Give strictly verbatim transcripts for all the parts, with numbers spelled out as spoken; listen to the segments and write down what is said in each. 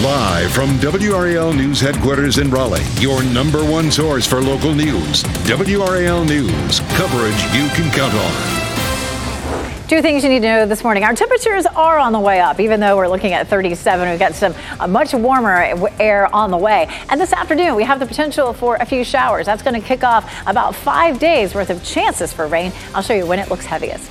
Live from W R A L News Headquarters in Raleigh, your number one source for local news. W R A L News, coverage you can count on. Two things you need to know this morning. Our temperatures are on the way up, even though we're looking at thirty-seven. We've got some uh, much warmer air on the way. And this afternoon, we have the potential for a few showers. That's going to kick off about five days worth of chances for rain. I'll show you when it looks heaviest.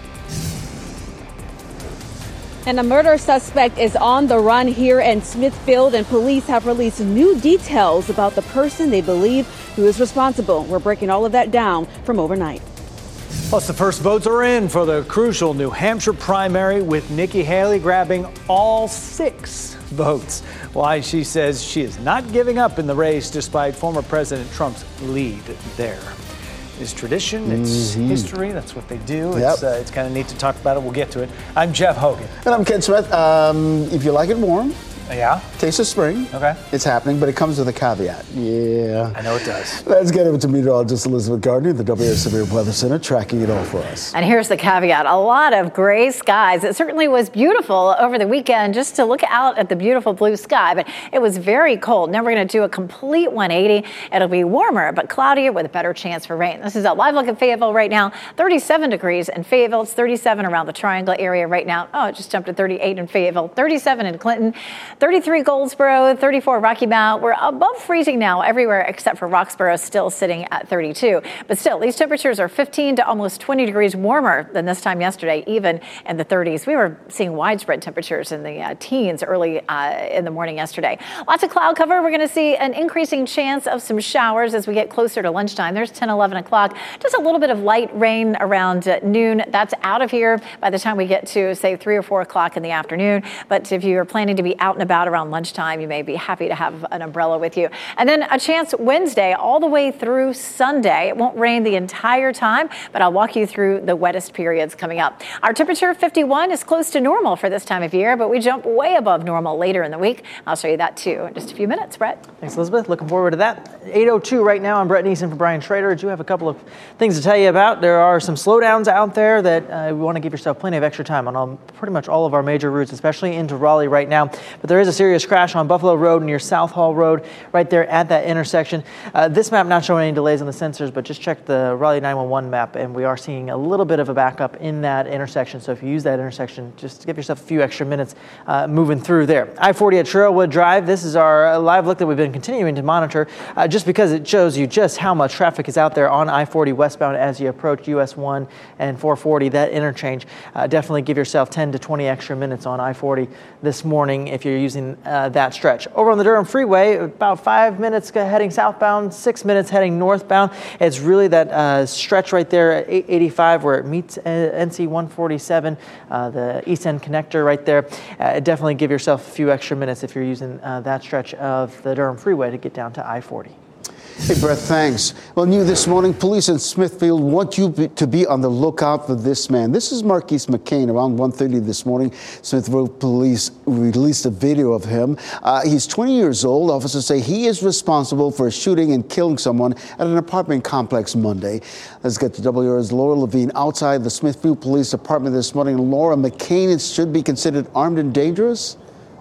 And a murder suspect is on the run here in Smithfield, and police have released new details about the person they believe who is responsible. We're breaking all of that down from overnight. Plus, the first votes are in for the crucial New Hampshire primary, with Nikki Haley grabbing all six votes. Why she says she is not giving up in the race despite former President Trump's lead there. It's tradition, it's mm-hmm. history, that's what they do. Yep. It's, uh, it's kind of neat to talk about it. We'll get to it. I'm Jeff Hogan. And I'm Ken Smith. Um, if you like it warm, yeah, taste of spring. Okay. It's happening, but it comes with a caveat. Yeah. I know it does. Let's get over to meteorologist Elizabeth Gardner at the W R A Severe Weather Center, tracking it all for us. And here's the caveat. A lot of gray skies. It certainly was beautiful over the weekend just to look out at the beautiful blue sky, but it was very cold. Now we're going to do a complete one eighty. It'll be warmer, but cloudier with a better chance for rain. This is a live look at Fayetteville right now. thirty-seven degrees in Fayetteville. It's thirty-seven around the Triangle area right now. Oh, it just jumped to thirty-eight in Fayetteville. thirty-seven in Clinton. thirty-three Goldsboro. thirty-four Rocky Mount. We're above freezing now everywhere except for Roxborough, still sitting at thirty-two. But still, these temperatures are fifteen to almost twenty degrees warmer than this time yesterday, even in the thirties. We were seeing widespread temperatures in the uh, teens early uh, in the morning yesterday. Lots of cloud cover. We're going to see an increasing chance of some showers as we get closer to lunchtime. There's ten, eleven o'clock. Just a little bit of light rain around uh, noon. That's out of here by the time we get to, say, three or four o'clock in the afternoon. But if you're planning to be out and about around lunchtime, you may be happy to have an umbrella with you. And then a chance Wednesday all the way through Sunday. It won't rain the entire time, but I'll walk you through the wettest periods coming up. Our temperature, fifty-one, is close to normal for this time of year, but we jump way above normal later in the week. I'll show you that too in just a few minutes. Brett. Thanks, Elizabeth. Looking forward to that. eight oh two right now. I'm Brett Neeson for Brian Schrader. I do have a couple of things to tell you about. There are some slowdowns out there that uh, we want to give yourself plenty of extra time on all, pretty much all of our major routes, especially into Raleigh right now. But there is a serious crash on Buffalo Road near South Hall Road, right there at that intersection. Uh, this map not showing any delays on the sensors, but just check the Raleigh nine one one map, and we are seeing a little bit of a backup in that intersection. So if you use that intersection, just give yourself a few extra minutes uh, moving through there. I forty at Trailwood Drive. This is our live look that we've been continuing to monitor, uh, just because it shows you just how much traffic is out there on I forty westbound as you approach U S one and four forty, that interchange. Uh, definitely give yourself ten to twenty extra minutes on I forty this morning if you're using uh, that stretch. Over on the Durham Freeway, about five minutes heading southbound, six minutes heading northbound. It's really that uh, stretch right there at eight eighty-five where it meets uh, N C one forty-seven, uh, the East End connector right there. Uh, definitely give yourself a few extra minutes if you're using uh, that stretch of the Durham Freeway to get down to I forty. Hey, Brett, thanks. Well, new this morning, police in Smithfield want you be, to be on the lookout for this man. This is Marquise McCain. Around one thirty this morning, Smithfield police released a video of him. Uh, he's twenty years old. Officers say he is responsible for shooting and killing someone at an apartment complex Monday. Let's get to W R A's Laura Levine outside the Smithfield Police Department this morning. Laura, McCain should be considered armed and dangerous?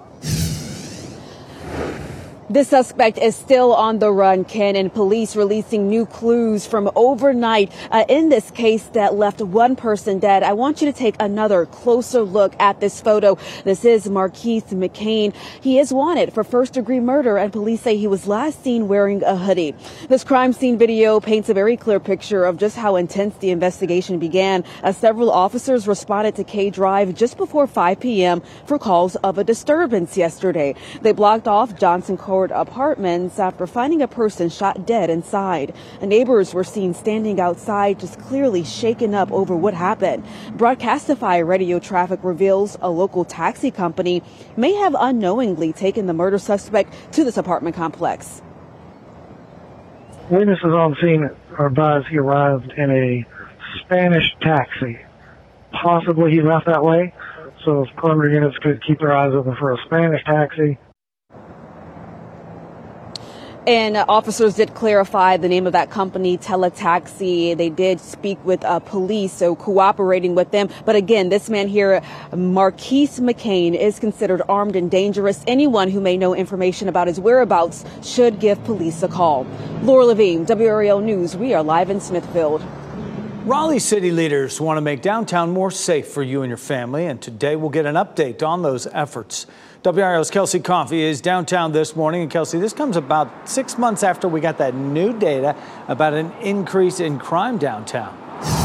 The suspect is still on the run, Ken, and police releasing new clues from overnight uh, in this case that left one person dead. I want you to take another closer look at this photo. This is Marquise McCain. He is wanted for first-degree murder, and police say he was last seen wearing a hoodie. This crime scene video paints a very clear picture of just how intense the investigation began, as several officers responded to K Drive just before five p.m. for calls of a disturbance yesterday. They blocked off Johnson Court apartments after finding a person shot dead inside. Neighbors were seen standing outside, just clearly shaken up over what happened. Broadcastify radio traffic reveals a local taxi company may have unknowingly taken the murder suspect to this apartment complex. Witnesses on scene are advised he arrived in a Spanish taxi. Possibly he left that way, so preliminary units could keep their eyes open for a Spanish taxi. And uh, officers did clarify the name of that company, Teletaxi. They did speak with uh, police, so cooperating with them. But again, this man here, Marquise McCain, is considered armed and dangerous. Anyone who may know information about his whereabouts should give police a call. Laura Levine, W R A L News. We are live in Smithfield. Raleigh city leaders want to make downtown more safe for you and your family, and today we'll get an update on those efforts. W R A L's Kelsey Coffey is downtown this morning. And Kelsey, this comes about six months after we got that new data about an increase in crime downtown.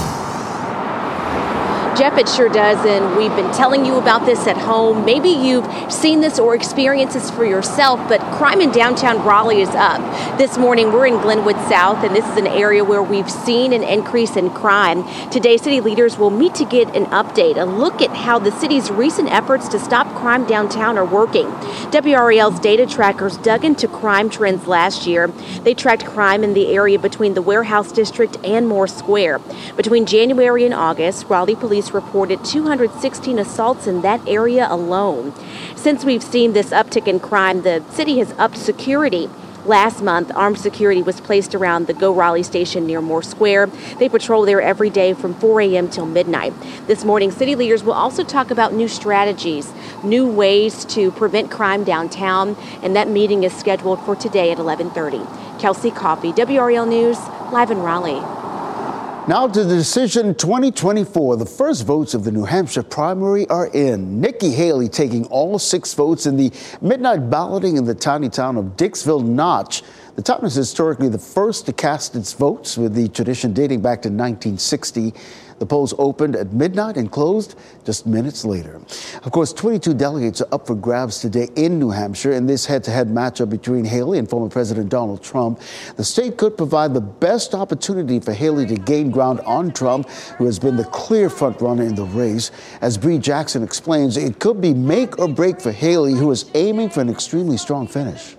Jeff, it sure does, and we've been telling you about this at home. Maybe you've seen this or experienced this for yourself, but crime in downtown Raleigh is up. This morning, we're in Glenwood South, and this is an area where we've seen an increase in crime. Today, city leaders will meet to get an update, a look at how the city's recent efforts to stop crime downtown are working. W R A L's data trackers dug into crime trends last year. They tracked crime in the area between the Warehouse District and Moore Square. Between January and August, Raleigh police reported two hundred sixteen assaults in that area alone. Since we've seen this uptick in crime, the city has upped security. Last month, armed security was placed around the Go Raleigh station near Moore Square. They patrol there every day from four a.m. till midnight. This morning, city leaders will also talk about new strategies, new ways to prevent crime downtown, and that meeting is scheduled for today at eleven thirty. Kelsey Coffey, W R A L News, live in Raleigh. Now to the decision twenty twenty-four. The first votes of the New Hampshire primary are in. Nikki Haley taking all six votes in the midnight balloting in the tiny town of Dixville Notch. The town is historically the first to cast its votes, with the tradition dating back to nineteen sixty. The polls opened at midnight and closed just minutes later. Of course, twenty-two delegates are up for grabs today in New Hampshire in this head-to-head matchup between Haley and former President Donald Trump. The state could provide the best opportunity for Haley to gain ground on Trump, who has been the clear frontrunner in the race. As Bree Jackson explains, it could be make or break for Haley, who is aiming for an extremely strong finish.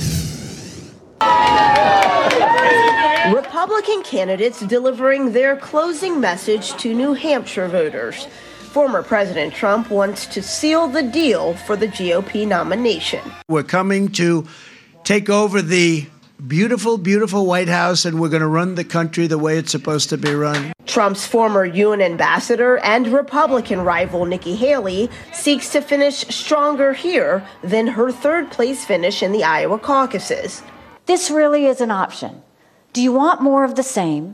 Republican candidates delivering their closing message to New Hampshire voters. Former President Trump wants to seal the deal for the G O P nomination. We're coming to take over the beautiful, beautiful White House, and we're going to run the country the way it's supposed to be run. Trump's former U N ambassador and Republican rival Nikki Haley seeks to finish stronger here than her third place finish in the Iowa caucuses. This really is an option. Do you want more of the same?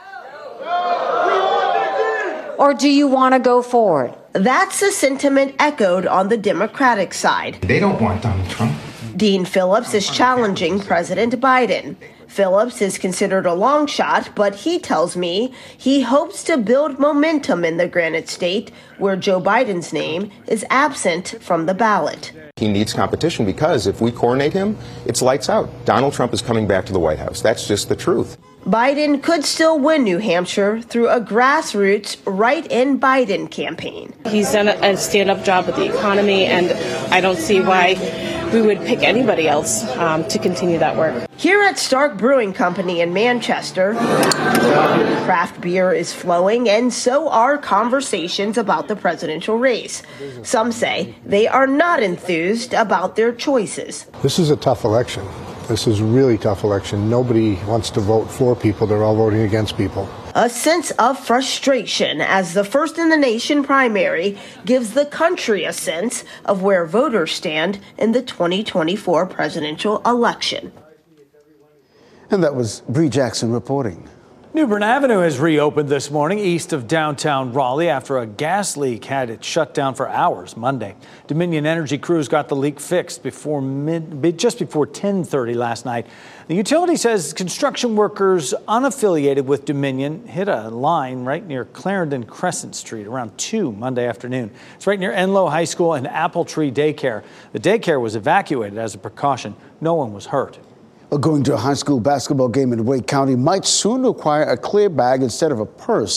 Or do you want to go forward? That's a sentiment echoed on the Democratic side. They don't want Donald Trump. Dean Phillips is challenging President Biden. Phillips is considered a long shot, but he tells me he hopes to build momentum in the Granite State, where Joe Biden's name is absent from the ballot. He needs competition because if we coronate him, it's lights out. Donald Trump is coming back to the White House. That's just the truth. Biden could still win New Hampshire through a grassroots write-in Biden campaign. He's done a stand-up job with the economy, and I don't see why we would pick anybody else um, to continue that work. Here at Stark Brewing Company in Manchester, craft beer is flowing, and so are conversations about the presidential race. Some say they are not enthused about their choices. This is a tough election. This is a really tough election. Nobody wants to vote for people. They're all voting against people. A sense of frustration as the first in the nation primary gives the country a sense of where voters stand in the twenty twenty-four presidential election. And that was Bree Jackson reporting. New Bern Avenue has reopened this morning east of downtown Raleigh after a gas leak had it shut down for hours Monday. Dominion Energy crews got the leak fixed before mid, just before ten thirty last night. The utility says construction workers unaffiliated with Dominion hit a line right near Clarendon Crescent Street around two Monday afternoon. It's right near Enloe High School and Apple Tree Daycare. The daycare was evacuated as a precaution. No one was hurt. Well, going to a high school basketball game in Wake County might soon require a clear bag instead of a purse.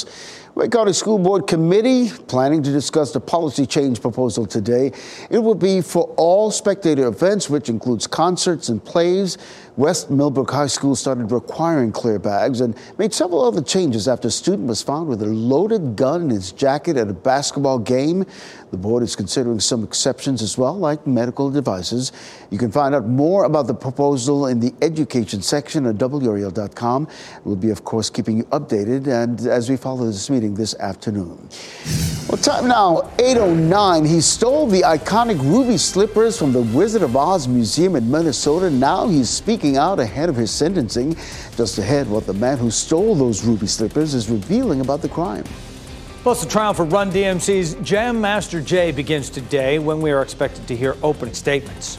Wake County School Board Committee planning to discuss the policy change proposal today. It will be for all spectator events, which includes concerts and plays. West Millbrook High School started requiring clear bags and made several other changes after a student was found with a loaded gun in his jacket at a basketball game. The board is considering some exceptions as well, like medical devices. You can find out more about the proposal in the education section at W R L dot com. We'll be, of course, keeping you updated and as we follow this meeting this afternoon. Well, time now, eight oh nine. He stole the iconic ruby slippers from the Wizard of Oz Museum in Minnesota. Now he's speaking out ahead of his sentencing. Just ahead, what the man who stole those ruby slippers is revealing about the crime. Plus, the trial for Run D M C's Jam Master Jay begins today, when we are expected to hear opening statements.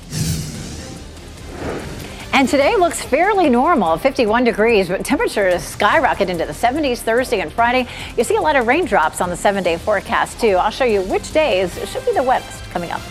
And today looks fairly normal, fifty-one degrees, but temperatures skyrocket into the seventies Thursday and Friday. You see a lot of raindrops on the seven-day forecast, too. I'll show you which days should be the wettest coming up.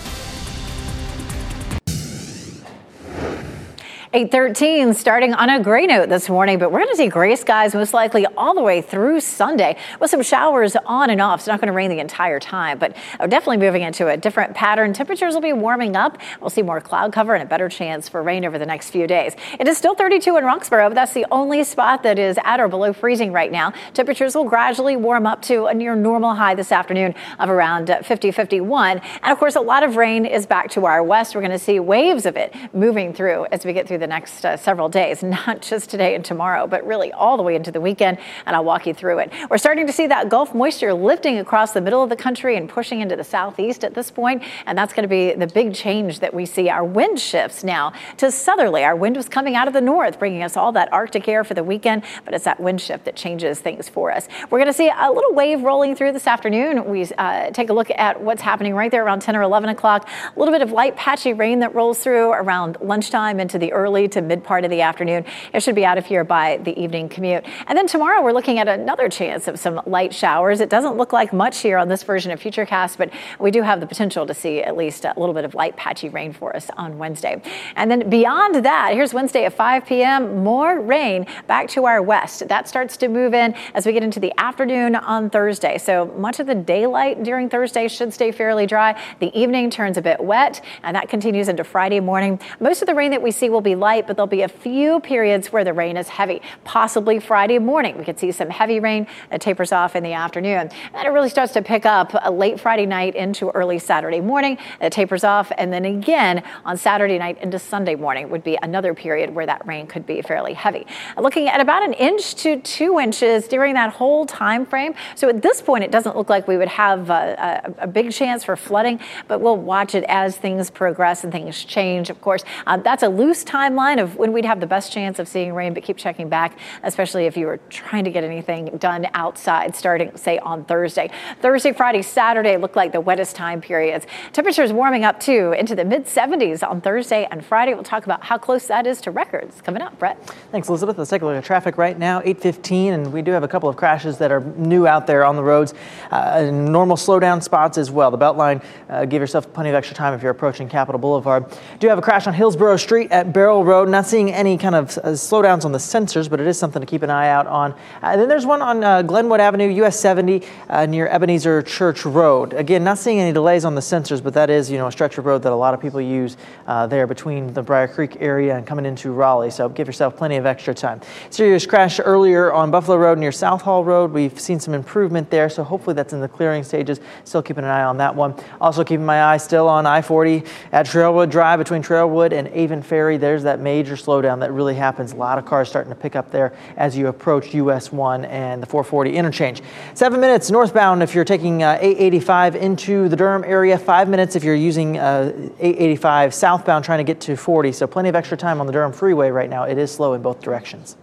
eight thirteen, starting on a gray note this morning, but we're going to see gray skies most likely all the way through Sunday with some showers on and off. It's not going to rain the entire time, but we're definitely moving into a different pattern. Temperatures will be warming up. We'll see more cloud cover and a better chance for rain over the next few days. It is still thirty-two in Roxborough, but that's the only spot that is at or below freezing right now. Temperatures will gradually warm up to a near normal high this afternoon of around fifty, fifty-one. And of course, a lot of rain is back to our west. We're going to see waves of it moving through as we get through the next uh, several days, not just today and tomorrow, but really all the way into the weekend, and I'll walk you through it. We're starting to see that Gulf moisture lifting across the middle of the country and pushing into the southeast at this point, and that's going to be the big change that we see. Our wind shifts now to southerly. Our wind was coming out of the north, bringing us all that Arctic air for the weekend, but it's that wind shift that changes things for us. We're going to see a little wave rolling through this afternoon. We uh, take a look at what's happening right there around ten or eleven o'clock. A little bit of light patchy rain that rolls through around lunchtime into the early to mid part of the afternoon. It should be out of here by the evening commute. And then tomorrow we're looking at another chance of some light showers. It doesn't look like much here on this version of Futurecast, but we do have the potential to see at least a little bit of light patchy rain for us on Wednesday. And then beyond that, here's Wednesday at five p.m. More rain back to our west. That starts to move in as we get into the afternoon on Thursday. So much of the daylight during Thursday should stay fairly dry. The evening turns a bit wet, and that continues into Friday morning. Most of the rain that we see will be light, but there'll be a few periods where the rain is heavy. Possibly Friday morning, we could see some heavy rain that tapers off in the afternoon. And then it really starts to pick up a late Friday night into early Saturday morning. It tapers off, and then again on Saturday night into Sunday morning would be another period where that rain could be fairly heavy. Looking at about an inch to two inches during that whole time frame. So at this point, it doesn't look like we would have a, a, a big chance for flooding, but we'll watch it as things progress and things change. Of course, um, that's a loose timeline of when we'd have the best chance of seeing rain, but keep checking back, especially if you were trying to get anything done outside starting, say, on Thursday. Thursday, Friday, Saturday look like the wettest time periods. Temperatures warming up, too, into the mid seventies on Thursday and Friday. We'll talk about how close that is to records coming up. Brett? Thanks, Elizabeth. Let's take a look at traffic right now, eight fifteen, and we do have a couple of crashes that are new out there on the roads. Uh, normal slowdown spots as well. The Beltline, uh, give yourself plenty of extra time if you're approaching Capitol Boulevard. Do have a crash on Hillsborough Street at Barrel Road. Not seeing any kind of uh, slowdowns on the sensors, but it is something to keep an eye out on. Uh, and then there's one on uh, Glenwood Avenue, U S seventy, uh, near Ebenezer Church Road. Again, not seeing any delays on the sensors, but that is, you know, a stretch of road that a lot of people use uh, there between the Briar Creek area and coming into Raleigh. So give yourself plenty of extra time. Serious crash earlier on Buffalo Road near South Hall Road. We've seen some improvement there, so hopefully that's in the clearing stages. Still keeping an eye on that one. Also keeping my eye still on I forty at Trailwood Drive between Trailwood and Avon Ferry. There's that major slowdown that really happens. A lot of cars starting to pick up there as you approach U S one and the four forty interchange. Seven minutes northbound if you're taking uh, eight eighty-five into the Durham area. Five minutes if you're using uh, eight eighty-five southbound trying to get to forty. So plenty of extra time on the Durham Freeway right now. It is slow in both directions.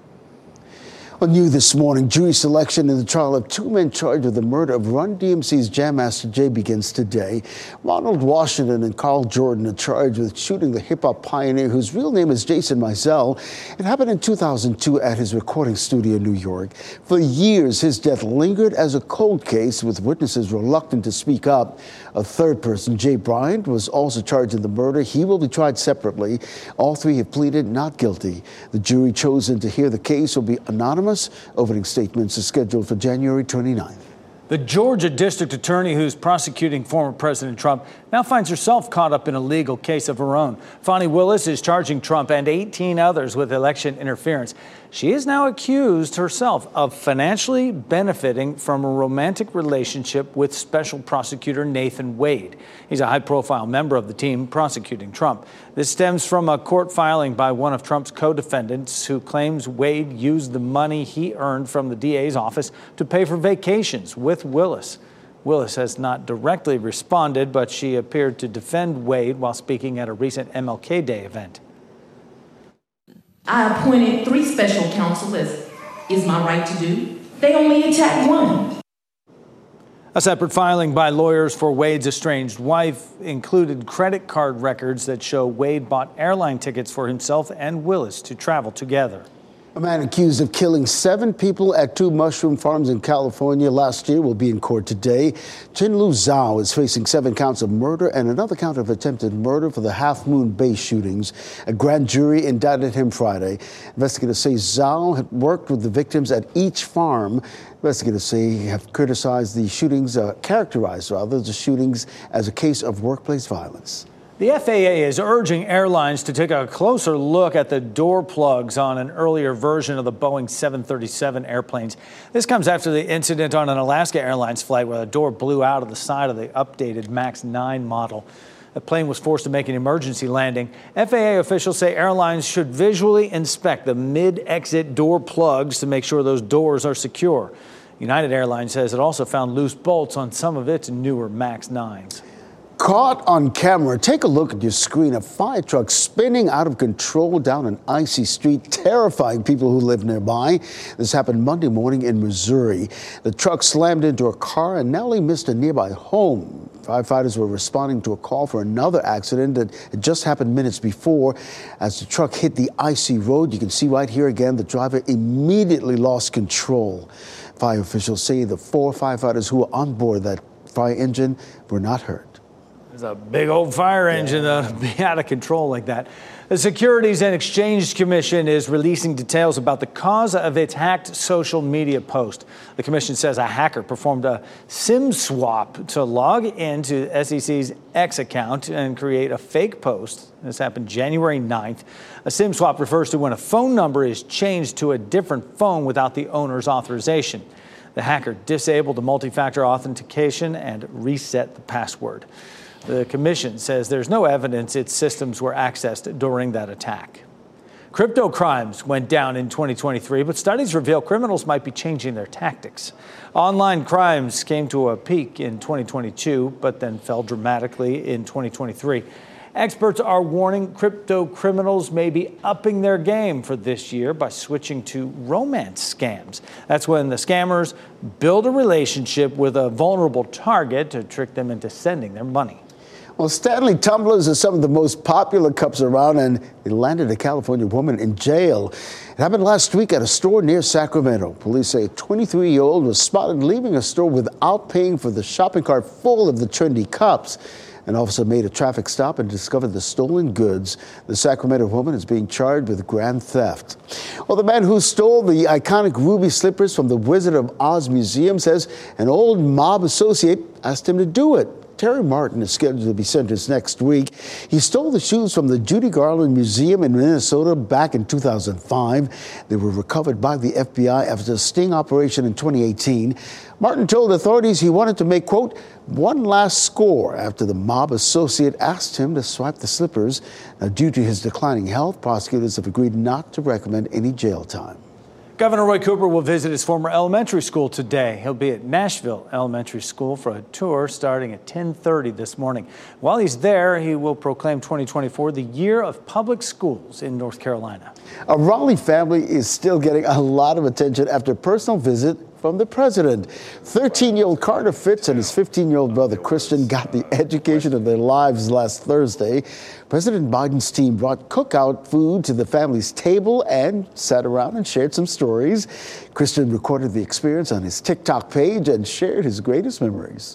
Well, new this morning, jury selection in the trial of two men charged with the murder of Run D M C's Jam Master Jay begins today. Ronald Washington and Carl Jordan are charged with shooting the hip-hop pioneer whose real name is Jason Mizell. It happened in two thousand two at his recording studio in New York. For years, his death lingered as a cold case, with witnesses reluctant to speak up. A third person, Jay Bryant, was also charged in the murder. He will be tried separately. All three have pleaded not guilty. The jury chosen to hear the case will be anonymous Thomas. Opening statements are scheduled for January twenty-ninth. The Georgia district attorney who's prosecuting former President Trump now finds herself caught up in a legal case of her own. Fani Willis is charging Trump and eighteen others with election interference. She is now accused herself of financially benefiting from a romantic relationship with special prosecutor Nathan Wade. He's a high-profile member of the team prosecuting Trump. This stems from a court filing by one of Trump's co-defendants who claims Wade used the money he earned from the D A's office to pay for vacations with Willis. Willis has not directly responded, but she appeared to defend Wade while speaking at a recent M L K Day event. I appointed three special counsel, as is my right to do. They only attacked one. A separate filing by lawyers for Wade's estranged wife included credit card records that show Wade bought airline tickets for himself and Willis to travel together. A man accused of killing seven people at two mushroom farms in California last year will be in court today. Chinlu Zhao is facing seven counts of murder and another count of attempted murder for the Half Moon Bay shootings. A grand jury indicted him Friday. Investigators say Zhao had worked with the victims at each farm. Investigators say have criticized the shootings, uh, characterized rather the shootings as a case of workplace violence. The F A A is urging airlines to take a closer look at the door plugs on an earlier version of the Boeing seven thirty-seven airplanes. This comes after the incident on an Alaska Airlines flight where a door blew out of the side of the updated MAX nine model. The plane was forced to make an emergency landing. F A A officials say airlines should visually inspect the mid-exit door plugs to make sure those doors are secure. United Airlines says it also found loose bolts on some of its newer MAX nines. Caught on camera. Take a look at your screen. A fire truck spinning out of control down an icy street, terrifying people who live nearby. This happened Monday morning in Missouri. The truck slammed into a car and narrowly missed a nearby home. Firefighters were responding to a call for another accident that had just happened minutes before. As the truck hit the icy road, you can see right here again, the driver immediately lost control. Fire officials say the four firefighters who were on board that fire engine were not hurt. There's a big old fire engine that'll be out of control like that. The Securities and Exchange Commission is releasing details about the cause of its hacked social media post. The commission says a hacker performed a SIM swap to log into S E C's X account and create a fake post. This happened January ninth. A SIM swap refers to when a phone number is changed to a different phone without the owner's authorization. The hacker disabled the multi-factor authentication and reset the password. The commission says there's no evidence its systems were accessed during that attack. Crypto crimes went down in twenty twenty-three, but studies reveal criminals might be changing their tactics. Online crimes came to a peak in twenty twenty-two, but then fell dramatically in twenty twenty-three. Experts are warning crypto criminals may be upping their game for this year by switching to romance scams. That's when the scammers build a relationship with a vulnerable target to trick them into sending their money. Well, Stanley tumblers are some of the most popular cups around, and they landed a California woman in jail. It happened last week at a store near Sacramento. Police say a twenty-three-year-old was spotted leaving a store without paying for the shopping cart full of the trendy cups. An officer made a traffic stop and discovered the stolen goods. The Sacramento woman is being charged with grand theft. Well, the man who stole the iconic ruby slippers from the Wizard of Oz Museum says an old mob associate asked him to do it. Terry Martin is scheduled to be sentenced next week. He stole the shoes from the Judy Garland Museum in Minnesota back in two thousand five. They were recovered by the F B I after a sting operation in twenty eighteen. Martin told authorities he wanted to make, quote, one last score after the mob associate asked him to swipe the slippers. Now, due to his declining health, prosecutors have agreed not to recommend any jail time. Governor Roy Cooper will visit his former elementary school today. He'll be at Nashville Elementary School for a tour starting at ten thirty this morning. While he's there, he will proclaim twenty twenty-four the year of public schools in North Carolina. A Raleigh family is still getting a lot of attention after a personal visit from the president. thirteen-year-old Carter Fitz and his fifteen-year-old brother Christian got the education of their lives last Thursday. President Biden's team brought cookout food to the family's table and sat around and shared some stories. Christian recorded the experience on his TikTok page and shared his greatest memories.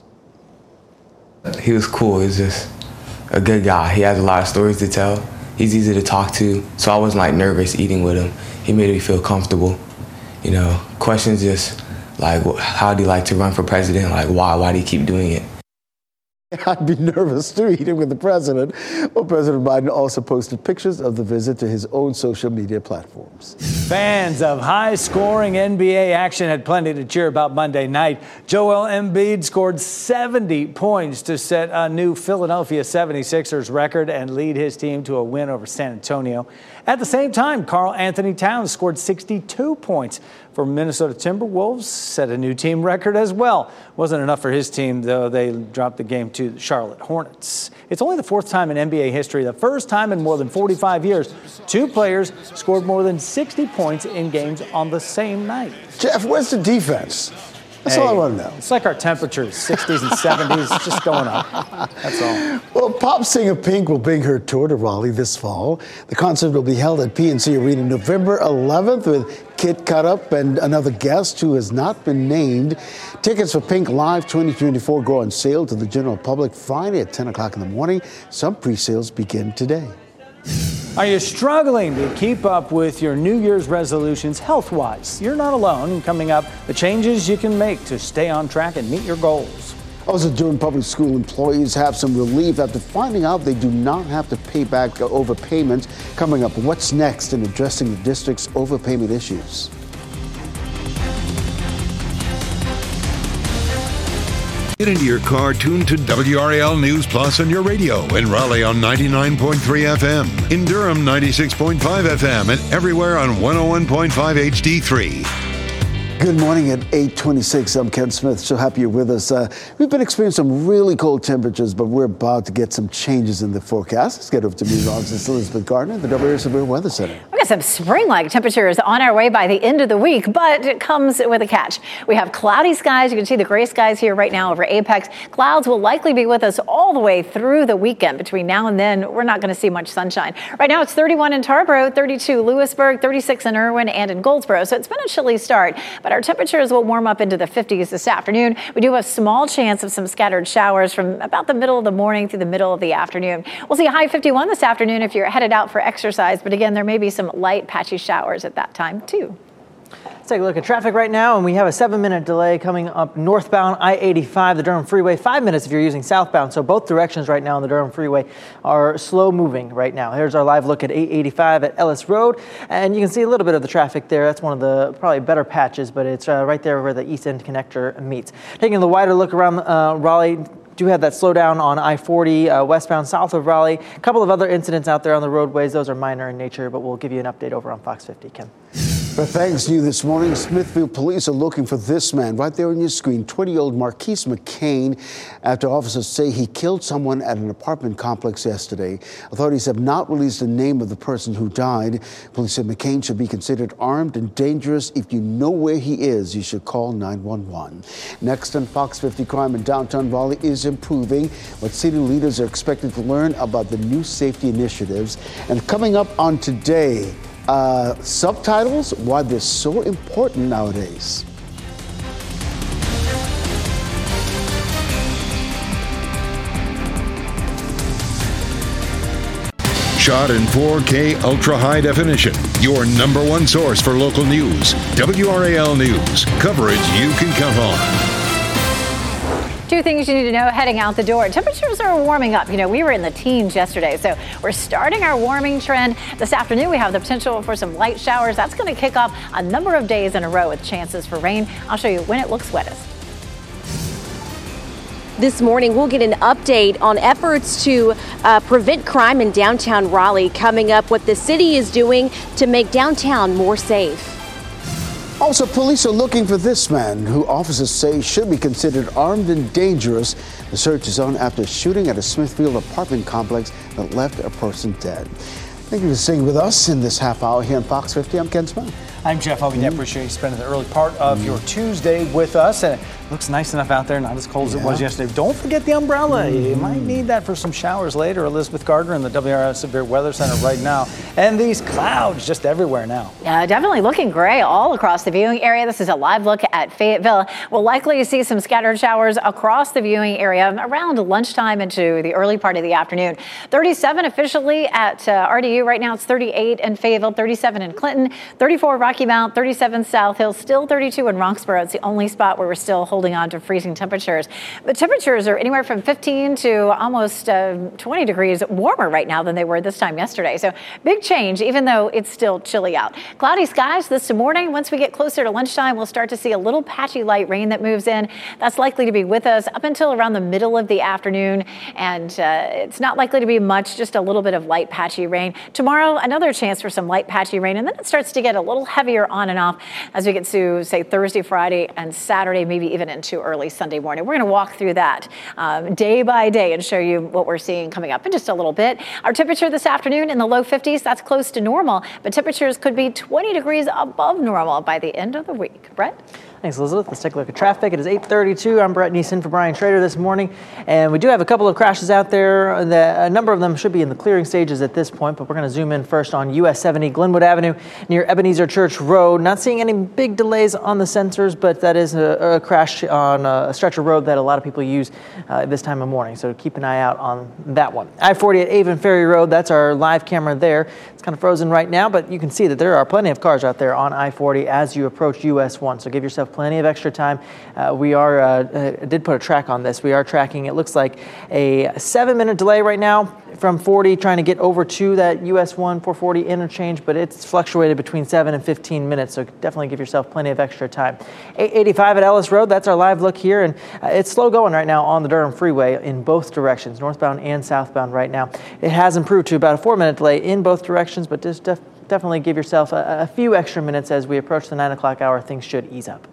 He was cool. He's just a good guy. He has a lot of stories to tell. He's easy to talk to, so I wasn't like nervous eating with him. He made me feel comfortable. you know, questions just like, how do you like to run for president? Like, why? Why do you keep doing it? I'd be nervous too, eating with the president. Well, President Biden also posted pictures of the visit to his own social media platforms. Fans of high-scoring N B A action had plenty to cheer about Monday night. Joel Embiid scored seventy points to set a new Philadelphia seventy-sixers record and lead his team to a win over San Antonio. At the same time, Karl Anthony Towns scored sixty-two points for Minnesota Timberwolves, set a new team record as well. Wasn't enough for his team, though. They dropped the game to the Charlotte Hornets. It's only the fourth time in N B A history, the first time in more than forty-five years, two players scored more than sixty points in games on the same night. Jeff, where's the defense? That's hey, all I want to know. It's like our temperatures, sixties and seventies, just going up. That's all. Well, pop singer Pink will bring her tour to Raleigh this fall. The concert will be held at P N C Arena November eleventh with Kid Cutup and another guest who has not been named. Tickets for Pink Live twenty twenty-four go on sale to the general public Friday at ten o'clock in the morning. Some pre-sales begin today. Are you struggling to keep up with your New Year's resolutions health-wise? You're not alone. Coming up, the changes you can make to stay on track and meet your goals. Also, Durham Public School employees have some relief after finding out they do not have to pay back overpayments. Coming up, what's next in addressing the district's overpayment issues? Get into your car, tune to W R A L News Plus on your radio. In Raleigh on ninety-nine point three F M. In Durham, ninety-six point five F M. And everywhere on one oh one point five H D three. Good morning at eight twenty-six. I'm Ken Smith. So happy you're with us. Uh, we've been experiencing some really cold temperatures, but we're about to get some changes in the forecast. Let's get over to meteorologist Elizabeth Gardner at the W R A L Severe Weather Center. We got some spring-like temperatures on our way by the end of the week, but it comes with a catch. We have cloudy skies. You can see the gray skies here right now over Apex. Clouds will likely be with us all the way through the weekend. Between now and then, we're not going to see much sunshine. Right now, it's thirty-one in Tarboro, thirty-two Lewisburg, thirty-six in Irwin, and in Goldsboro. So it's been a chilly start, but our temperatures will warm up into the fifties this afternoon. We do have a small chance of some scattered showers from about the middle of the morning through the middle of the afternoon. We'll see a high fifty-one this afternoon if you're headed out for exercise, but again, there may be some light patchy showers at that time too. Let's take a look at traffic right now, and we have a seven-minute delay coming up northbound I eighty-five, the Durham Freeway. Five minutes if you're using southbound, so both directions right now on the Durham Freeway are slow-moving right now. Here's our live look at eight eighty-five at Ellis Road, and you can see a little bit of the traffic there. That's one of the probably better patches, but it's uh, right there where the East End connector meets. Taking the wider look around uh, Raleigh, do have that slowdown on I forty uh, westbound south of Raleigh. A couple of other incidents out there on the roadways. Those are minor in nature, but we'll give you an update over on Fox fifty, Ken. But thanks to you this morning, Smithfield police are looking for this man right there on your screen, twenty-year-old Marquise McCain, after officers say he killed someone at an apartment complex yesterday. Authorities have not released the name of the person who died. Police said McCain should be considered armed and dangerous. If you know where he is, you should call nine one one. Next on Fox fifty, crime in downtown Raleigh is improving, but city leaders are expected to learn about the new safety initiatives. And coming up on Today, Uh, subtitles, why they're so important nowadays. Shot in four K ultra high definition. Your number one source for local news. W R A L News. Coverage you can count on. Two things you need to know heading out the door. Temperatures are warming up. You know, we were in the teens yesterday, so we're starting our warming trend. This afternoon, we have the potential for some light showers. That's going to kick off a number of days in a row with chances for rain. I'll show you when it looks wettest. This morning, we'll get an update on efforts to uh, prevent crime in downtown Raleigh. Coming up, what the city is doing to make downtown more safe. Also, police are looking for this man who officers say should be considered armed and dangerous. The search is on after a shooting at a Smithfield apartment complex that left a person dead. Thank you for staying with us in this half hour here on Fox fifty. I'm Ken Smith. I'm Jeff Obie. Mm-hmm. I appreciate you spending the early part of mm-hmm. your Tuesday with us. And it looks nice enough out there, not as cold yeah. as it was yesterday. Don't forget the umbrella. Mm-hmm. You might need that for some showers later. Elizabeth Gardner in the W R A L Severe Weather Center right now. And these clouds just everywhere now. Yeah, definitely looking gray all across the viewing area. This is a live look at Fayetteville. We'll likely see some scattered showers across the viewing area around lunchtime into the early part of the afternoon. thirty-seven officially at uh, R D U. Right now it's thirty-eight in Fayetteville, thirty-seven in Clinton, thirty-four Rocky Rocky Mount, thirty-seven South Hill, still thirty-two in Roxborough. It's the only spot where we're still holding on to freezing temperatures. But temperatures are anywhere from fifteen to almost uh, twenty degrees warmer right now than they were this time yesterday. So big change, even though it's still chilly out. Cloudy skies this morning. Once we get closer to lunchtime, we'll start to see a little patchy light rain that moves in. That's likely to be with us up until around the middle of the afternoon. And uh, it's not likely to be much, just a little bit of light patchy rain. Tomorrow, another chance for some light patchy rain. And then it starts to get a little heavier on and off as we get to, say, Thursday, Friday, and Saturday, maybe even into early Sunday morning. We're going to walk through that um, day by day and show you what we're seeing coming up in just a little bit. Our temperature this afternoon in the low fifties, that's close to normal, but temperatures could be twenty degrees above normal by the end of the week. Brett? Thanks, Elizabeth. Let's take a look at traffic. It is eight thirty-two. I'm Brett Neeson for Brian Schrader this morning. And we do have a couple of crashes out there. The, a number of them should be in the clearing stages at this point, but we're going to zoom in first on U S seventy Glenwood Avenue near Ebenezer Church Road. Not seeing any big delays on the sensors, but that is a, a crash on a stretch of road that a lot of people use uh, this time of morning. So keep an eye out on that one. I forty at Avon Ferry Road. That's our live camera there. It's kind of frozen right now, but you can see that there are plenty of cars out there on I forty as you approach U S one. So give yourself plenty of extra time. Uh, we are uh, uh, did put a track on this. We are tracking, it looks like a seven minute delay right now from forty trying to get over to that U S one four forty interchange, but it's fluctuated between seven and fifteen minutes. So definitely give yourself plenty of extra time. eight eighty-five at Ellis Road. That's our live look here. And uh, it's slow going right now on the Durham Freeway in both directions, northbound and southbound right now. It has improved to about a four minute delay in both directions, but just def- definitely give yourself a, a few extra minutes as we approach the nine o'clock hour. Things should ease up.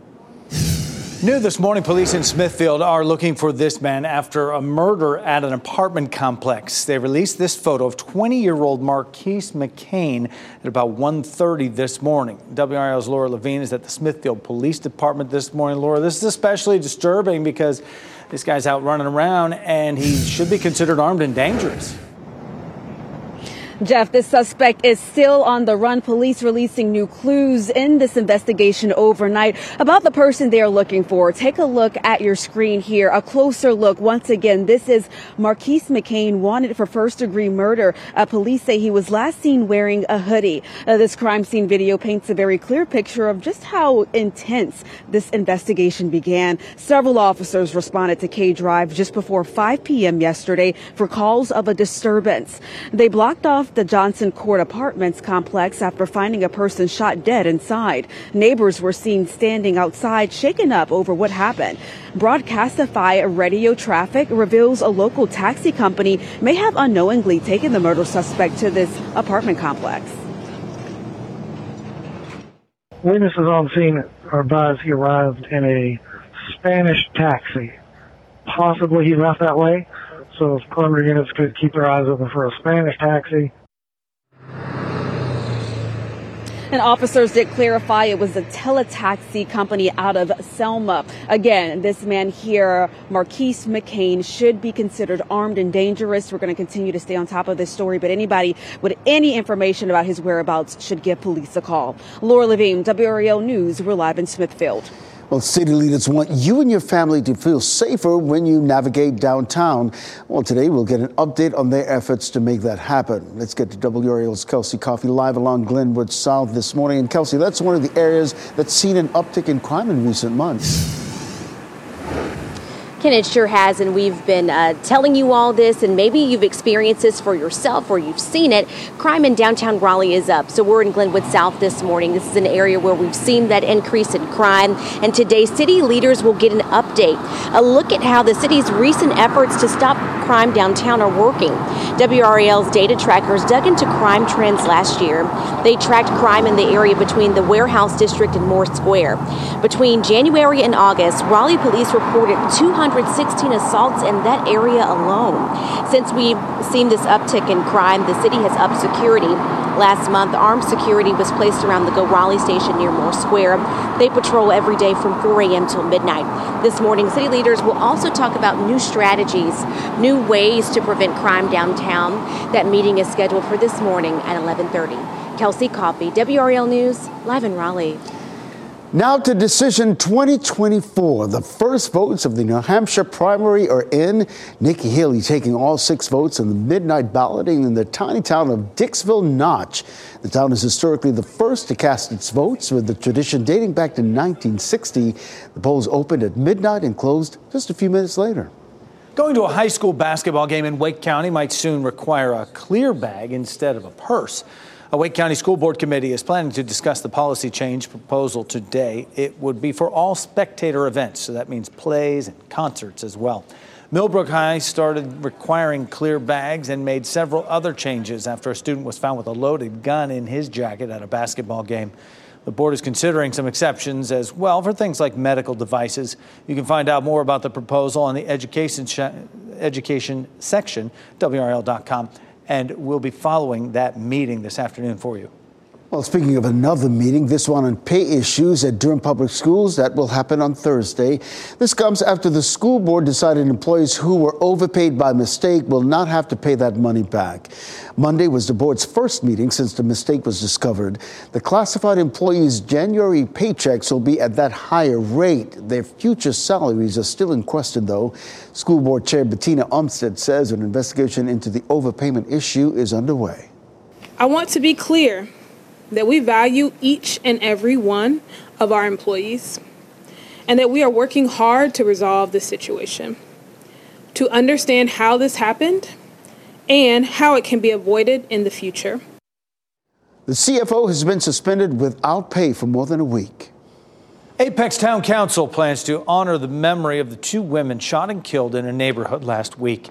New this morning, police in Smithfield are looking for this man after a murder at an apartment complex. They released this photo of twenty-year-old Marquise McCain at about one thirty this morning. W R L's Laura Levine is at the Smithfield Police Department this morning. Laura, this is especially disturbing because this guy's out running around and he should be considered armed and dangerous. Jeff, this suspect is still on the run. Police releasing new clues in this investigation overnight about the person they are looking for. Take a look at your screen here. A closer look. Once again, this is Marquise McCain, wanted for first-degree murder. Uh, police say he was last seen wearing a hoodie. Uh, this crime scene video paints a very clear picture of just how intense this investigation began. Several officers responded to K Drive just before five p.m. yesterday for calls of a disturbance. They blocked off the Johnson Court Apartments complex after finding a person shot dead inside. Neighbors were seen standing outside, shaken up over what happened. Broadcastify radio traffic reveals a local taxi company may have unknowingly taken the murder suspect to this apartment complex. Witnesses on scene are advised he arrived in a Spanish taxi. Possibly he left that way, so preliminary units could keep their eyes open for a Spanish taxi. And officers did clarify it was a teletaxi company out of Selma. Again, this man here, Marquise McCain, should be considered armed and dangerous. We're going to continue to stay on top of this story, but anybody with any information about his whereabouts should give police a call. Laura Levine, W R L News. We're live in Smithfield. Well, city leaders want you and your family to feel safer when you navigate downtown. Well, today we'll get an update on their efforts to make that happen. Let's get to W R L's Kelsey Coffey live along Glenwood South this morning. And Kelsey, that's one of the areas that's seen an uptick in crime in recent months. Ken, it sure has, and we've been uh, telling you all this, and maybe you've experienced this for yourself or you've seen it. Crime in downtown Raleigh is up, so we're in Glenwood South this morning. This is an area where we've seen that increase in crime, and today city leaders will get an update, a look at how the city's recent efforts to stop crime downtown are working. W R L's data trackers dug into crime trends last year. They tracked crime in the area between the Warehouse District and Moore Square. Between January and August, Raleigh police reported two hundred sixteen assaults in that area alone. Since we've seen this uptick in crime, the city has upped security. Last month, armed security was placed around the Go Raleigh station near Moore Square. They patrol every day from four a.m. till midnight. This morning, city leaders will also talk about new strategies, new ways to prevent crime downtown. That meeting is scheduled for this morning at eleven thirty. Kelsey Coffey, W R L News, live in Raleigh. Now to Decision twenty twenty-four. The first votes of the New Hampshire primary are in. Nikki Haley taking all six votes in the midnight balloting in the tiny town of Dixville Notch. The town is historically the first to cast its votes, with the tradition dating back to nineteen sixty. The polls opened at midnight and closed just a few minutes later. Going to a high school basketball game in Wake County might soon require a clear bag instead of a purse. A Wake County School Board committee is planning to discuss the policy change proposal today. It would be for all spectator events, so that means plays and concerts as well. Millbrook High started requiring clear bags and made several other changes after a student was found with a loaded gun in his jacket at a basketball game. The board is considering some exceptions as well for things like medical devices. You can find out more about the proposal on the education, education section, W R L dot com. And we'll be following that meeting this afternoon for you. Well, speaking of another meeting, this one on pay issues at Durham Public Schools, that will happen on Thursday. This comes after the school board decided employees who were overpaid by mistake will not have to pay that money back. Monday was the board's first meeting since the mistake was discovered. The classified employees' January paychecks will be at that higher rate. Their future salaries are still in question, though. School Board Chair Bettina Umstead says an investigation into the overpayment issue is underway. I want to be clear that we value each and every one of our employees and that we are working hard to resolve this situation, to understand how this happened and how it can be avoided in the future. The C F O has been suspended without pay for more than a week. Apex Town Council plans to honor the memory of the two women shot and killed in a neighborhood last week.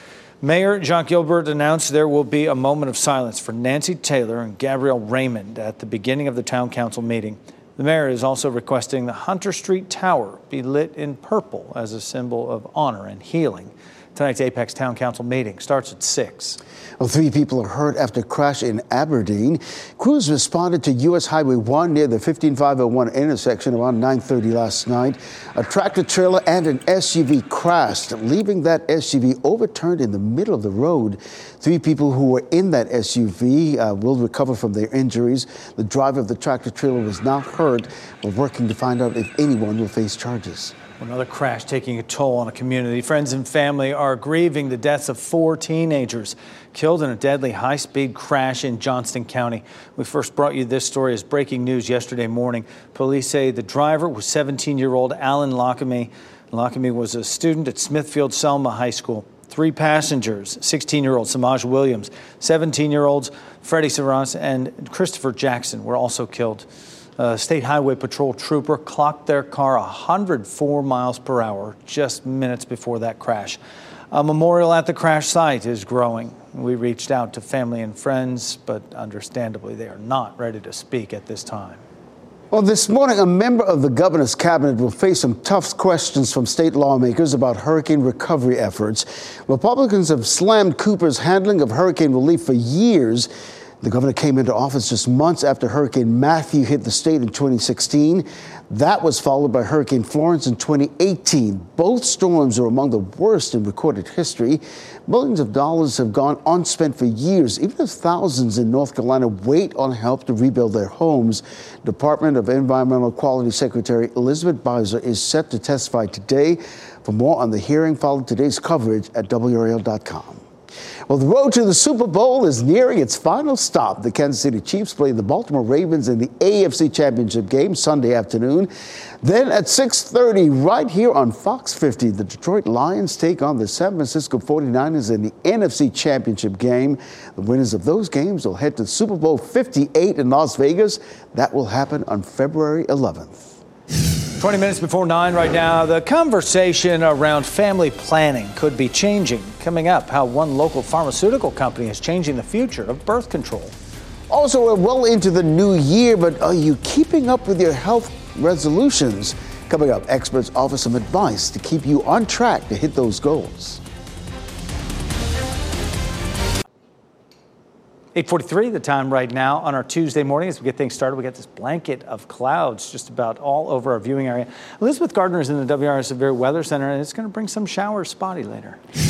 Mayor Jacques Gilbert announced there will be a moment of silence for Nancy Taylor and Gabrielle Raymond at the beginning of the town council meeting. The mayor is also requesting the Hunter Street Tower be lit in purple as a symbol of honor and healing. Tonight's Apex Town Council meeting starts at six. Well, three people are hurt after a crash in Aberdeen. Crews responded to U S Highway one near the fifteen five oh one intersection around nine thirty last night. A tractor trailer and an S U V crashed, leaving that S U V overturned in the middle of the road. Three people who were in that S U V uh, will recover from their injuries. The driver of the tractor trailer was not hurt. We're working to find out if anyone will face charges. Another crash taking a toll on a community. Friends and family are grieving the deaths of four teenagers killed in a deadly high-speed crash in Johnston County. We first brought you this story as breaking news yesterday morning. Police say the driver was seventeen-year-old Alan Lockamy. Lockamy was a student at Smithfield Selma High School. Three passengers, sixteen-year-old Samaj Williams, seventeen-year-olds Freddie Serrans and Christopher Jackson were also killed. A State Highway Patrol trooper clocked their car one hundred four miles per hour just minutes before that crash. A memorial at the crash site is growing. We reached out to family and friends, but understandably they are not ready to speak at this time. Well, this morning, a member of the governor's cabinet will face some tough questions from state lawmakers about hurricane recovery efforts. Republicans have slammed Cooper's handling of hurricane relief for years. The governor came into office just months after Hurricane Matthew hit the state in twenty sixteen. That was followed by Hurricane Florence in twenty eighteen. Both storms are among the worst in recorded history. Millions of dollars have gone unspent for years, even as thousands in North Carolina wait on help to rebuild their homes. Department of Environmental Quality Secretary Elizabeth Beiser is set to testify today. For more on the hearing, follow today's coverage at W R L dot com. Well, the road to the Super Bowl is nearing its final stop. The Kansas City Chiefs play the Baltimore Ravens in the A F C Championship game Sunday afternoon. Then at six thirty, right here on Fox fifty, the Detroit Lions take on the San Francisco forty-niners in the N F C Championship game. The winners of those games will head to Super Bowl fifty-eight in Las Vegas. That will happen on February eleventh. twenty minutes before nine right now, the conversation around family planning could be changing. Coming up, how one local pharmaceutical company is changing the future of birth control. Also, we're well into the new year, but are you keeping up with your health resolutions? Coming up, experts offer some advice to keep you on track to hit those goals. eight forty-three, the time right now on our Tuesday morning. As we get things started, we got this blanket of clouds just about all over our viewing area. Elizabeth Gardner is in the W R S Severe Weather Center, and it's going to bring some showers spotty later.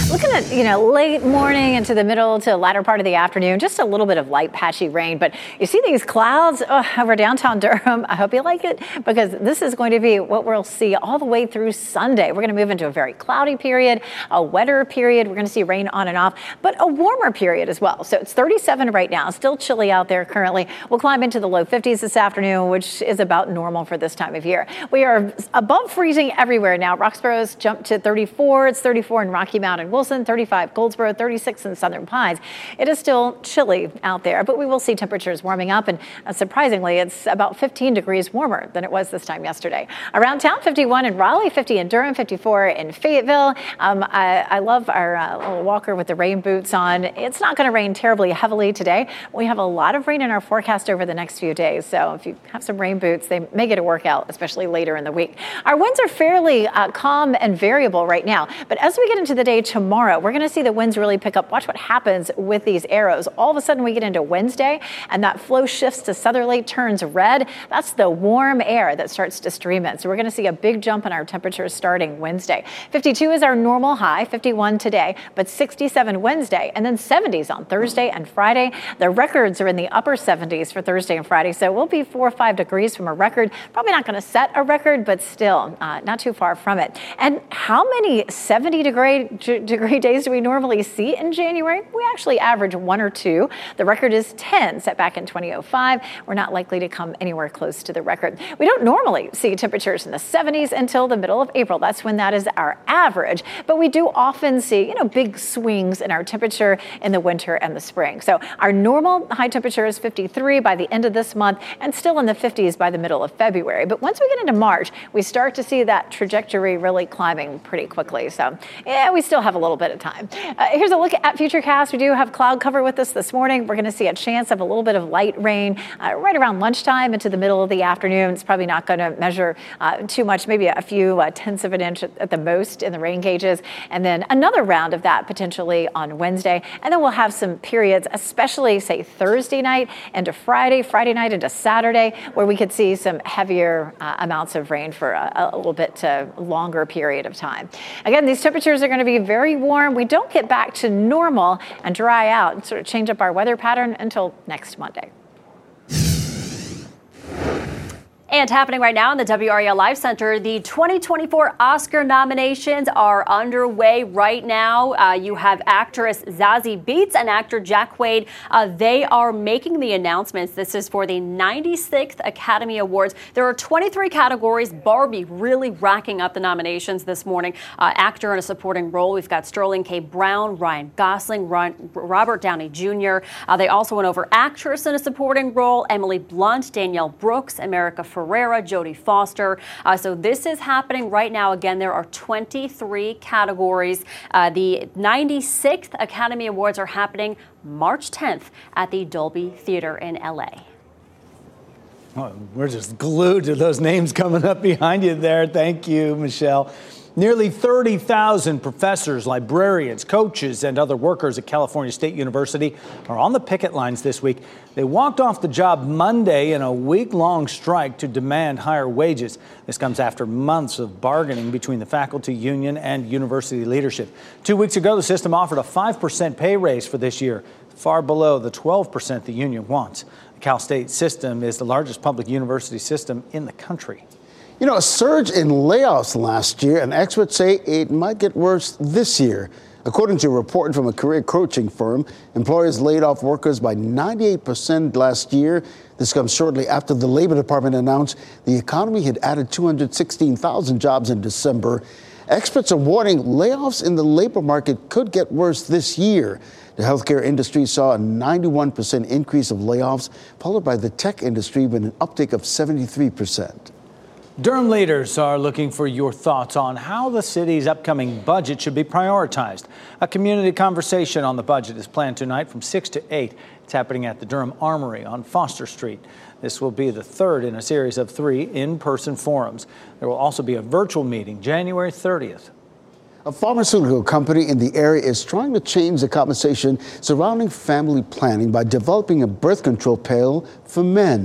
Looking at, you know, late morning into the middle to the latter part of the afternoon, just a little bit of light patchy rain. But you see these clouds oh, over downtown Durham. I hope you like it, because this is going to be what we'll see all the way through Sunday. We're going to move into a very cloudy period, a wetter period. We're going to see rain on and off, but a warmer period as well. So it's thirty-seven right now, still chilly out there currently. We'll climb into the low fifties this afternoon, which is about normal for this time of year. We are above freezing everywhere now. Roxborough's jumped to thirty-four. It's thirty-four in Rocky Mount and Wilson, thirty-five Goldsboro, thirty-six in Southern Pines. It is still chilly out there, but we will see temperatures warming up, and uh, surprisingly, it's about fifteen degrees warmer than it was this time yesterday. Around town, fifty-one in Raleigh, fifty in Durham, fifty-four in Fayetteville. Um, I, I love our uh, little walker with the rain boots on. It's not going to rain terribly heavily today. We have a lot of rain in our forecast over the next few days, so if you have some rain boots, they may get a workout, especially later in the week. Our winds are fairly uh, calm and variable right now, but as we get into the day tomorrow, we're going to see the winds really pick up. Watch what happens with these arrows. All of a sudden, we get into Wednesday, and that flow shifts to southerly, turns red. That's the warm air that starts to stream in. So we're going to see a big jump in our temperatures starting Wednesday. fifty-two is our normal high, fifty-one today, but sixty-seven Wednesday, and then seventies on Thursday and Friday. The records are in the upper seventies for Thursday and Friday, so we'll be four or five degrees from a record. Probably not going to set a record, but still uh, not too far from it. And how many seventy degree degree days do we normally see in January? We actually average one or two. The record is ten, set back in twenty oh five. We're not likely to come anywhere close to the record. We don't normally see temperatures in the seventies until the middle of April. That's when that is our average. But we do often see, you know, big swings in our temperature in the winter and the spring. So our normal high temperature is fifty-three by the end of this month, and still in the fifties by the middle of February. But once we get into March, we start to see that trajectory really climbing pretty quickly. So yeah, we still have a little bit of time. Uh, here's a look at Futurecast. We do have cloud cover with us this morning. We're going to see a chance of a little bit of light rain uh, right around lunchtime into the middle of the afternoon. It's probably not going to measure uh, too much, maybe a few uh, tenths of an inch at, at the most in the rain gauges. And then another round of that potentially on Wednesday. And then we'll have some periods, especially say Thursday night into Friday, Friday night into Saturday, where we could see some heavier uh, amounts of rain for a, a little bit uh, longer period of time. Again, these temperatures are going to be very warm. We don't get back to normal and dry out and sort of change up our weather pattern until next Monday. And happening right now in the W R A L Live Center, the twenty twenty-four Oscar nominations are underway right now. Uh, you have actress Zazie Beetz and actor Jack Quaid. Uh, they are making the announcements. This is for the ninety-sixth Academy Awards. There are twenty-three categories. Barbie really racking up the nominations this morning. Uh, actor in a supporting role, we've got Sterling K. Brown, Ryan Gosling, Ryan, Robert Downey Junior Uh, they also went over actress in a supporting role, Emily Blunt, Danielle Brooks, America Ferrera, Jodie Foster. Uh, so this is happening right now. Again, there are twenty-three categories. Uh, the ninety-sixth Academy Awards are happening March tenth at the Dolby Theater in L A. Oh, we're just glued to those names coming up behind you there. Thank you, Michelle. Nearly thirty thousand professors, librarians, coaches, and other workers at California State University are on the picket lines this week. They walked off the job Monday in a week-long strike to demand higher wages. This comes after months of bargaining between the faculty union and university leadership. Two weeks ago, the system offered a five percent pay raise for this year, far below the twelve percent the union wants. The Cal State system is the largest public university system in the country. You know, a surge in layoffs last year, and experts say it might get worse this year. According to a report from a career coaching firm, employers laid off workers by ninety-eight percent last year. This comes shortly after the Labor Department announced the economy had added two hundred sixteen thousand jobs in December. Experts are warning layoffs in the labor market could get worse this year. The healthcare industry saw a ninety-one percent increase of layoffs, followed by the tech industry with an uptick of seventy-three percent. Durham leaders are looking for your thoughts on how the city's upcoming budget should be prioritized. A community conversation on the budget is planned tonight from six to eight. It's happening at the Durham Armory on Foster Street. This will be the third in a series of three in-person forums. There will also be a virtual meeting January thirtieth. A pharmaceutical company in the area is trying to change the conversation surrounding family planning by developing a birth control pill for men.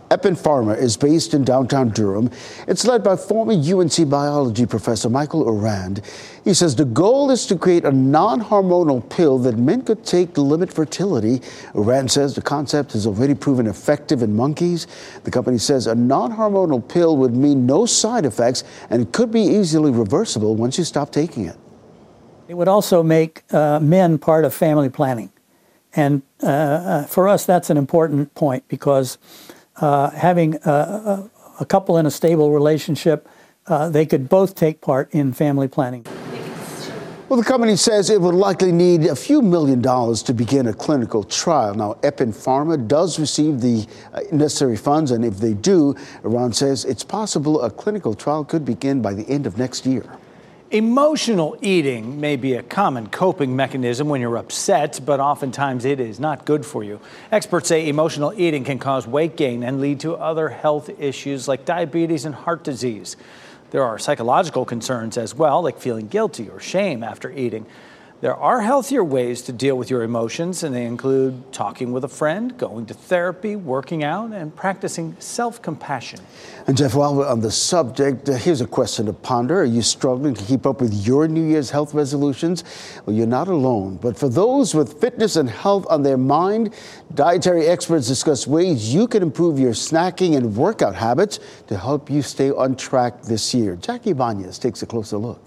Eppin Pharma is based in downtown Durham. It's led by former U N C biology professor Michael Orand. He says the goal is to create a non-hormonal pill that men could take to limit fertility. Orand says the concept has already proven effective in monkeys. The company says a non-hormonal pill would mean no side effects, and it could be easily reversible once you stop taking it. It would also make uh, men part of family planning. And uh, uh, for us, that's an important point, because uh, having a, a couple in a stable relationship, uh, they could both take part in family planning. Well, the company says it would likely need a few million dollars to begin a clinical trial. Now, Eppin Pharma does receive the uh, necessary funds, and if they do, Orand says it's possible a clinical trial could begin by the end of next year. Emotional eating may be a common coping mechanism when you're upset, but oftentimes it is not good for you. Experts say emotional eating can cause weight gain and lead to other health issues like diabetes and heart disease. There are psychological concerns as well, like feeling guilty or shame after eating. There are healthier ways to deal with your emotions, and they include talking with a friend, going to therapy, working out, and practicing self-compassion. And Jeff, while we're on the subject, uh, here's a question to ponder. Are you struggling to keep up with your New Year's health resolutions? Well, you're not alone. But for those with fitness and health on their mind, dietary experts discuss ways you can improve your snacking and workout habits to help you stay on track this year. Jackie Ibanez takes a closer look.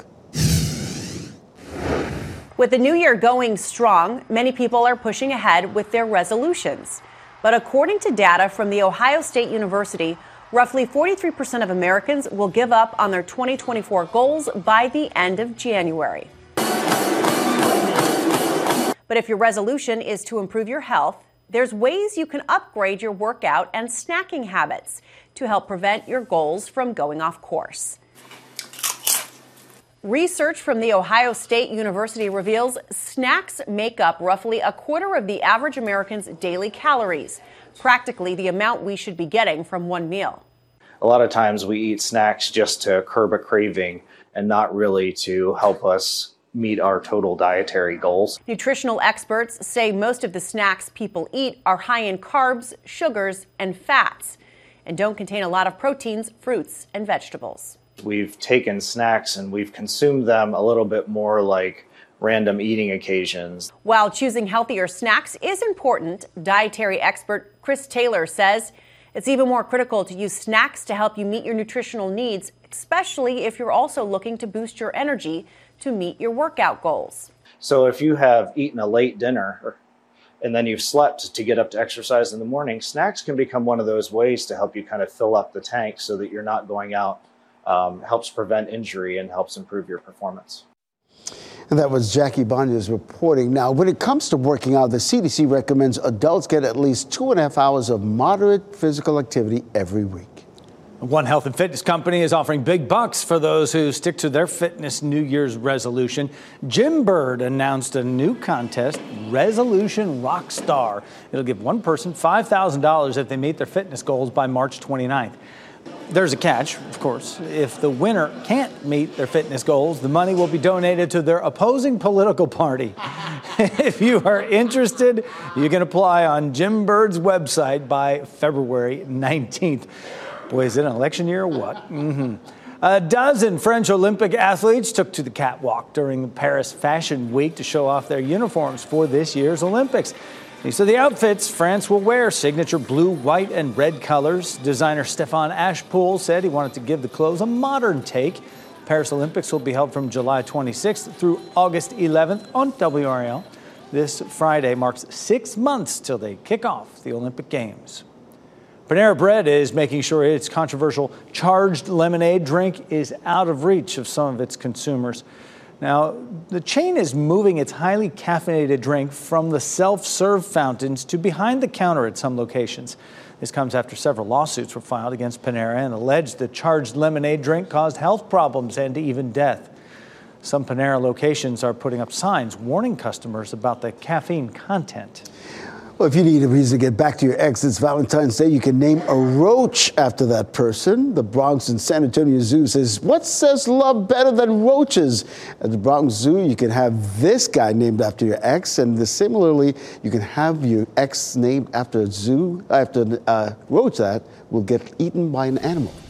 With the new year going strong, many people are pushing ahead with their resolutions. But according to data from The Ohio State University, roughly forty-three percent of Americans will give up on their twenty twenty-four goals by the end of January. But if your resolution is to improve your health, there's ways you can upgrade your workout and snacking habits to help prevent your goals from going off course. Research from The Ohio State University reveals snacks make up roughly a quarter of the average American's daily calories, practically the amount we should be getting from one meal. A lot of times we eat snacks just to curb a craving and not really to help us meet our total dietary goals. Nutritional experts say most of the snacks people eat are high in carbs, sugars, and fats, and don't contain a lot of proteins, fruits, and vegetables. We've taken snacks and we've consumed them a little bit more like random eating occasions. While choosing healthier snacks is important, dietary expert Chris Taylor says it's even more critical to use snacks to help you meet your nutritional needs, especially if you're also looking to boost your energy to meet your workout goals. So if you have eaten a late dinner and then you've slept to get up to exercise in the morning, snacks can become one of those ways to help you kind of fill up the tank so that you're not going out. Um, helps prevent injury and helps improve your performance. And that was Jackie Ibanez reporting. Now, when it comes to working out, the C D C recommends adults get at least two and a half hours of moderate physical activity every week. One health and fitness company is offering big bucks for those who stick to their fitness New Year's resolution. Jim Bird announced a new contest, Resolution Rockstar. It'll give one person five thousand dollars if they meet their fitness goals by March twenty-ninth. There's a catch, of course. If the winner can't meet their fitness goals, the money will be donated to their opposing political party. If you are interested, you can apply on Jim Bird's website by February nineteenth. Boy, is it an election year or what? Mm-hmm. A dozen French Olympic athletes took to the catwalk during the Paris Fashion Week to show off their uniforms for this year's Olympics. These are the outfits France will wear, signature blue, white, and red colors. Designer Stefan Ashpool said he wanted to give the clothes a modern take. The Paris Olympics will be held from July twenty-sixth through August eleventh on W R L. This Friday marks six months till they kick off the Olympic Games. Panera Bread is making sure its controversial charged lemonade drink is out of reach of some of its consumers. Now, the chain is moving its highly caffeinated drink from the self-serve fountains to behind the counter at some locations. This comes after several lawsuits were filed against Panera and alleged the charged lemonade drink caused health problems and even death. Some Panera locations are putting up signs warning customers about the caffeine content. Well, if you need a reason to get back to your ex this Valentine's Day, you can name a roach after that person. The Bronx and San Antonio Zoo says, what says love better than roaches? At the Bronx Zoo, you can have this guy named after your ex, and the, similarly, you can have your ex named after a zoo, after a uh, roach that will get eaten by an animal.